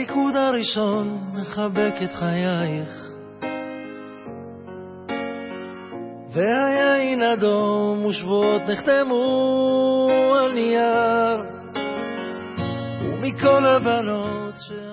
הריקוד הראשון מחבק את חייך, והיין אדום ושבועות נחתמו על נייר, ומכל הבנות